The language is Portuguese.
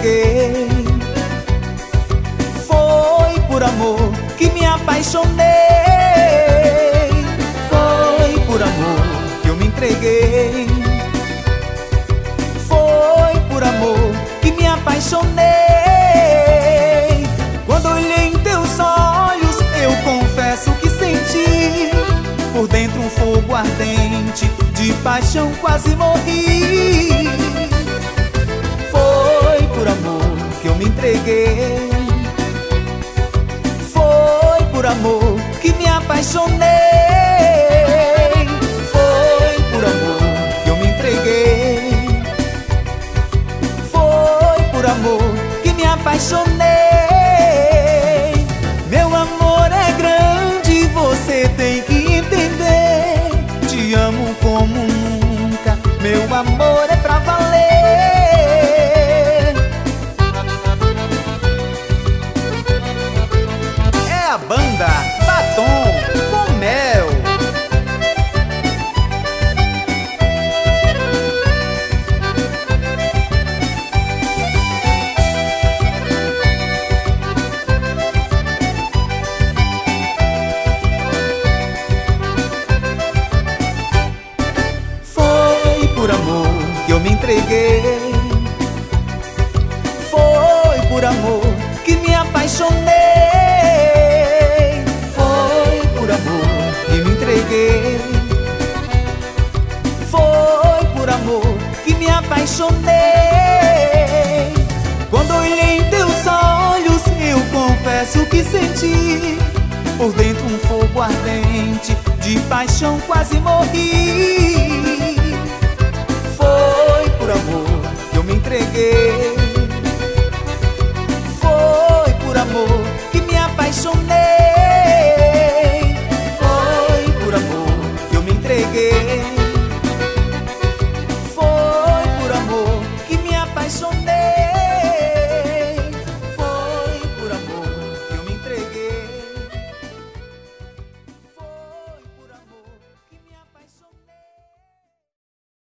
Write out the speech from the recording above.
entreguei. Foi por amor que me apaixonei. Foi por amor que eu me entreguei. Foi por amor que me apaixonei. Quando olhei em teus olhos, eu confesso que senti por dentro um fogo ardente, de paixão quase morri. Foi por amor que eu me entreguei. Foi por amor que me apaixonei. Foi por amor que eu me entreguei. Foi por amor que me apaixonei. Meu amor é grande, você tem que entender. Te amo como nunca, meu amor é pra valer. É a banda Batom com Mel. Por amor que eu me entreguei. Foi por amor que me apaixonei. Foi por amor que me entreguei. Foi por amor que me apaixonei. Quando olhei em teus olhos, eu confesso que senti por dentro um fogo ardente, de paixão quase morri. Foi por amor que eu me entreguei.